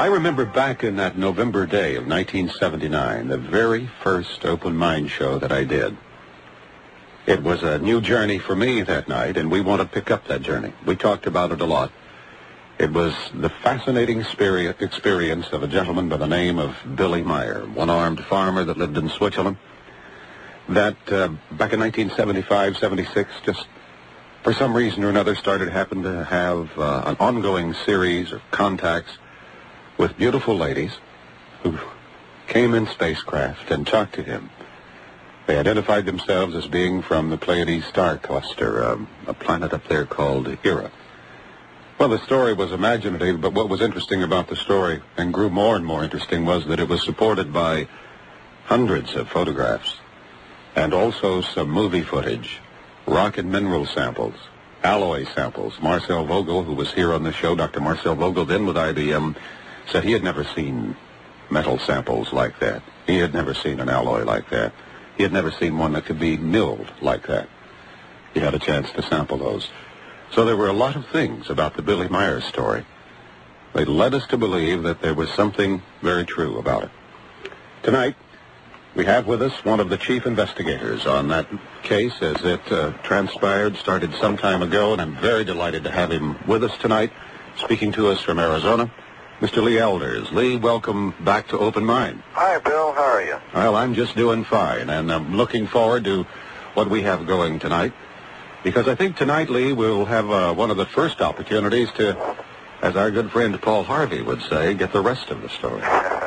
I remember back in that November day of 1979, the very first Open Mind show that I did. It was a new journey for me that night, and we want to pick up that journey. We talked about it a lot. It was the fascinating experience of a gentleman by the name of Billy Meier, one-armed farmer that lived in Switzerland, that back in 1975, 76, just for some reason or another happened to have an ongoing series of contacts with beautiful ladies who came in spacecraft and talked to him. They identified themselves as being from the Pleiades star cluster, a planet up there called Hera. Well, the story was imaginative, but what was interesting about the story, and grew more and more interesting, was that it was supported by hundreds of photographs and also some movie footage, rock and mineral samples, alloy samples. Marcel Vogel, who was here on the show, Dr. Marcel Vogel, then with IBM, said he had never seen metal samples like that. He had never seen an alloy like that. He had never seen one that could be milled like that. He had a chance to sample those. So there were a lot of things about the Billy Meier story. They led us to believe that there was something very true about it. Tonight, we have with us one of the chief investigators on that case as it transpired, started some time ago, and I'm very delighted to have him with us tonight, speaking to us from Arizona, Mr. Lee Elders. Lee, welcome back to Open Mind. Hi, Bill. How are you? Well, I'm just doing fine, and I'm looking forward to what we have going tonight, because I think tonight, Lee, we'll have one of the first opportunities to, as our good friend Paul Harvey would say, get the rest of the story.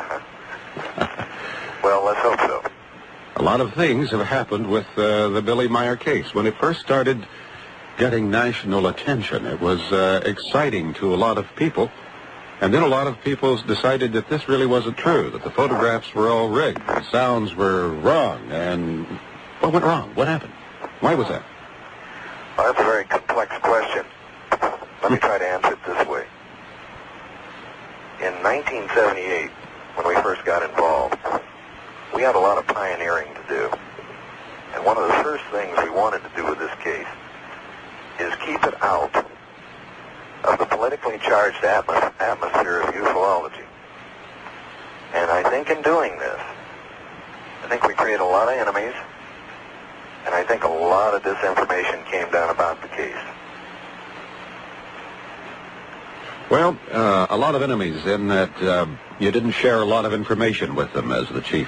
Well, let's hope so. A lot of things have happened with the Billy Meier case. When it first started getting national attention, it was exciting to a lot of people. And then a lot of people decided that this really wasn't true, that the photographs were all rigged, the sounds were wrong. And what went wrong? What happened? Why was that? Well, that's a very complex question. Let me try to answer it this way. In 1978, when we first got involved, we had a lot of pioneering to do. And one of the first things we wanted to do with this case is keep it out of the politically charged atmosphere of ufology. And I think in doing this, I think we create a lot of enemies, and I think a lot of disinformation came down about the case. Well, a lot of enemies in that you didn't share a lot of information with them as the chief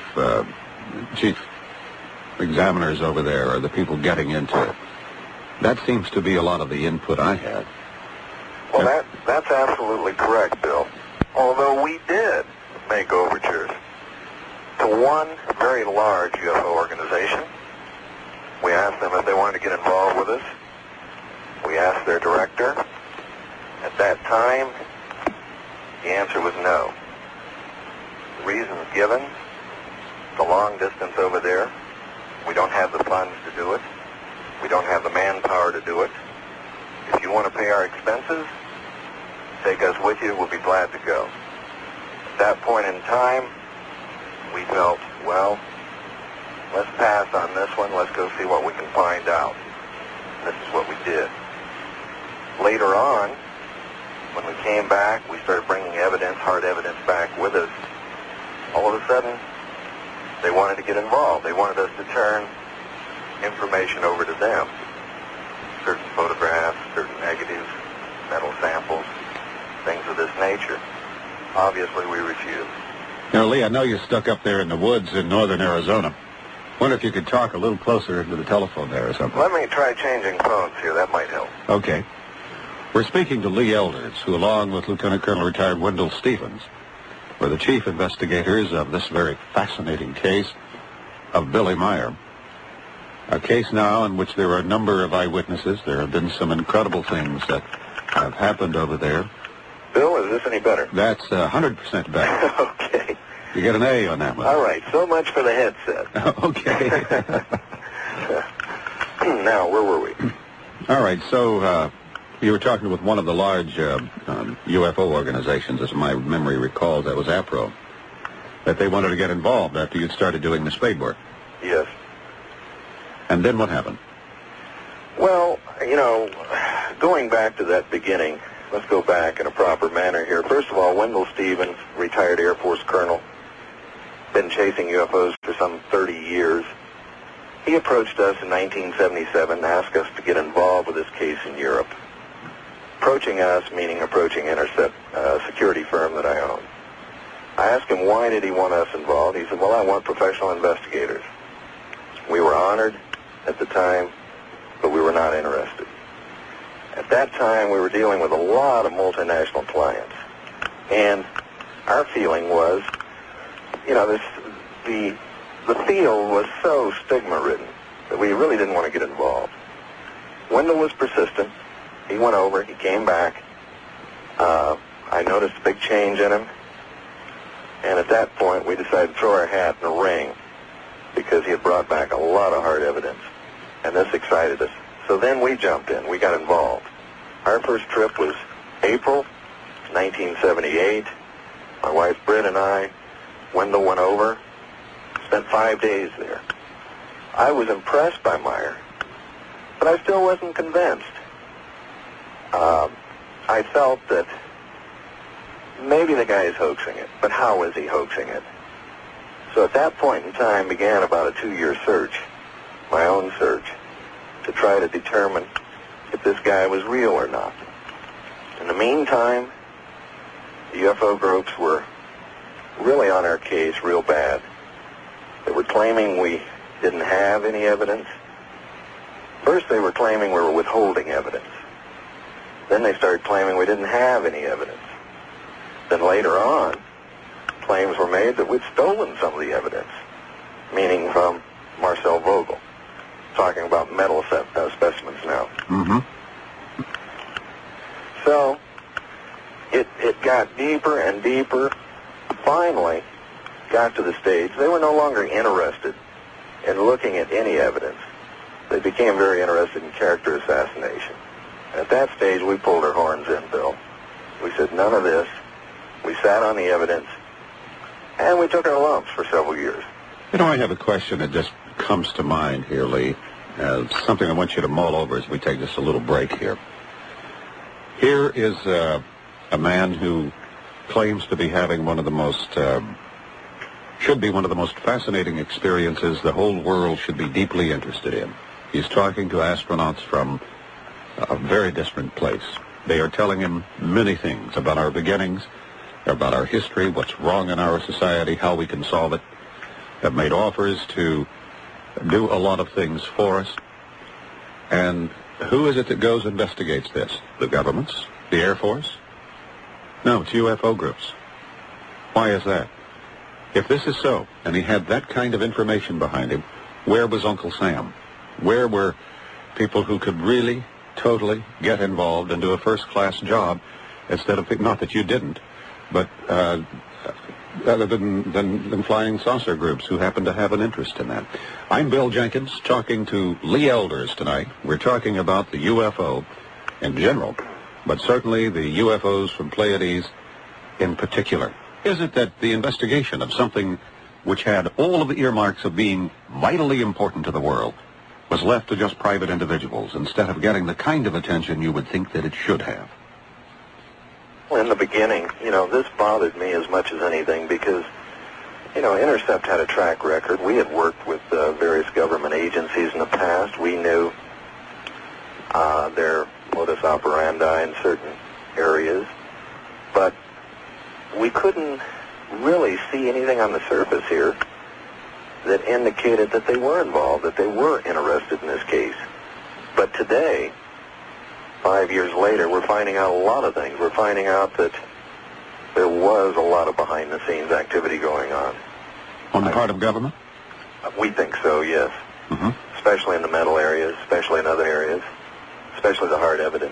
examiners over there, or the people getting into it. That seems to be a lot of the input I had. Well, that's absolutely correct, Bill. Although we did make overtures to one very large UFO organization. We asked them if they wanted to get involved with us. We asked their director. At that time, the answer was no. The reasons given, the long distance over there, we don't have the funds to do it. We don't have the manpower to do it. If you want to pay our expenses, take us with you, we'll be glad to go. At that point in time, we felt, well, let's pass on this one, let's go see what we can find out. This is what we did. Later on, when we came back, we started bringing evidence, hard evidence back with us. All of a sudden, they wanted to get involved. They wanted us to turn information over to them. Certain photographs, certain negatives, metal samples, things of this nature. Obviously, we refused. Now, Lee, I know you're stuck up there in the woods in northern Arizona. Wonder if you could talk a little closer into the telephone there or something. Let me try changing phones here. That might help. Okay. We're speaking to Lee Elders, who, along with Lieutenant Colonel retired Wendell Stevens, were the chief investigators of this very fascinating case of Billy Meier. A case now in which there are a number of eyewitnesses. There have been some incredible things that have happened over there. Bill, is this any better? That's 100% better. Okay. You get an A on that one. All right. So much for the headset. Okay. Now, where were we? All right. So you were talking with one of the large UFO organizations, as my memory recalls. That was APRO. That they wanted to get involved after you'd started doing the spade work. Yes. And then what happened? Well, you know, going back to that beginning, let's go back in a proper manner here. First of all, Wendell Stevens, retired Air Force colonel, been chasing UFOs for some 30 years. He approached us in 1977 and asked us to get involved with this case in Europe. Approaching us, meaning approaching Intercept, security firm that I own. I asked him why did he want us involved. He said, well, I want professional investigators. We were honored at the time, but we were not interested. At that time, we were dealing with a lot of multinational clients. And our feeling was, you know, the field was so stigma-ridden that we really didn't want to get involved. Wendell was persistent. He went over. He came back. I noticed a big change in him. And at that point, we decided to throw our hat in the ring because he had brought back a lot of hard evidence. And this excited us. So then we jumped in. We got involved. Our first trip was April 1978. My wife Britt and I, Wendell went over, spent 5 days there. I was impressed by Meyer, but I still wasn't convinced. I felt that maybe the guy is hoaxing it, but how is he hoaxing it? So at that point in time began about a 2-year search, my own search, to try to determine if this guy was real or not. In the meantime, the UFO groups were really on our case real bad. They were claiming we didn't have any evidence. First they were claiming we were withholding evidence. Then they started claiming we didn't have any evidence. Then later on, claims were made that we'd stolen some of the evidence, meaning from Marcel Vogel, talking about metal specimens now. Mm-hmm. So it got deeper and deeper. Finally, got to the stage they were no longer interested in looking at any evidence. They became very interested in character assassination. At that stage, we pulled our horns in, Bill. We said none of this. We sat on the evidence, and we took our lumps for several years. You know, I have a question that just comes to mind here, Lee. Something I want you to mull over as we take just a little break here. Here is a man who claims to be having one of the most, should be one of the most fascinating experiences the whole world should be deeply interested in. He's talking to astronauts from a very distant place. They are telling him many things about our beginnings, about our history, what's wrong in our society, how we can solve it. Have made offers to do a lot of things for us. And who is it that goes and investigates this? The governments? The Air Force? No, it's UFO groups. Why is that? If this is so, and he had that kind of information behind him, where was Uncle Sam? Where were people who could really, totally get involved and do a first-class job instead of, not that you didn't, but other than flying saucer groups who happen to have an interest in that. I'm Bill Jenkins, talking to Lee Elders tonight. We're talking about the UFO in general, but certainly the UFOs from Pleiades in particular. Is it that the investigation of something which had all of the earmarks of being vitally important to the world was left to just private individuals instead of getting the kind of attention you would think that it should have? Well, in the beginning, this bothered me as much as anything because, Intercept had a track record. We had worked with various government agencies in the past. We knew their modus operandi in certain areas, but we couldn't really see anything on the surface here that indicated that they were involved, that they were interested in this case. But today, 5 years later, we're finding out a lot of things. We're finding out that there was a lot of behind-the-scenes activity going on. On the part of government? We think so, yes. Mm-hmm. Especially in the metal areas, especially in other areas, especially the hard evidence.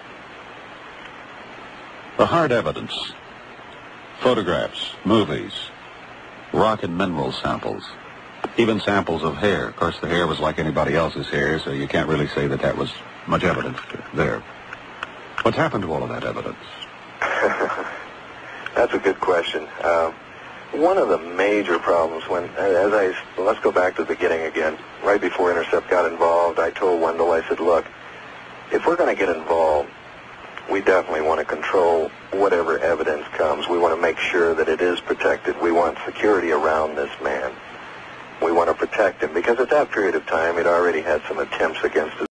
The hard evidence. Photographs, movies, rock and mineral samples, even samples of hair. Of course, the hair was like anybody else's hair, so you can't really say that that was much evidence there. What's happened to all of that evidence? That's a good question. One of the major problems let's go back to the beginning again. Right before Intercept got involved, I told Wendell, I said, look, if we're going to get involved, we definitely want to control whatever evidence comes. We want to make sure that it is protected. We want security around this man. We want to protect him because at that period of time, he'd already had some attempts against his